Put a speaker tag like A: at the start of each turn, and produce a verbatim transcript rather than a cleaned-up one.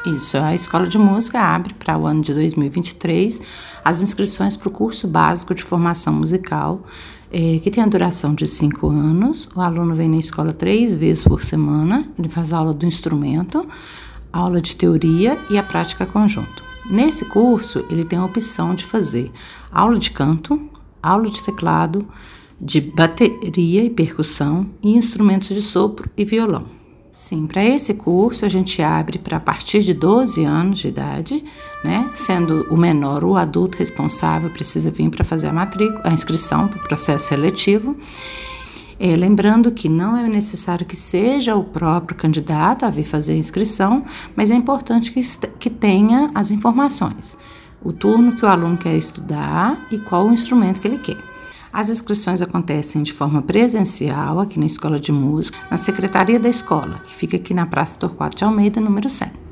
A: Isso, a Escola de Música abre para o ano de dois mil e vinte e três as inscrições para o curso básico de formação musical, eh, que tem a duração de cinco anos. O aluno vem na escola três vezes por semana, ele faz aula do instrumento, aula de teoria e a prática conjunto. Nesse curso, ele tem a opção de fazer aula de canto, aula de teclado, de bateria e percussão e instrumentos de sopro e violão. Sim, para esse curso a gente abre para a partir de doze anos de idade, né? Sendo o menor o adulto responsável precisa vir para fazer a matrícula, a inscrição para o processo seletivo. É, lembrando que não é necessário que seja o próprio candidato a vir fazer a inscrição, mas é importante que, que tenha as informações, o turno que o aluno quer estudar e qual o instrumento que ele quer. As inscrições acontecem de forma presencial aqui na Escola de Música, na Secretaria da Escola, que fica aqui na Praça Torquato de Almeida, número cem.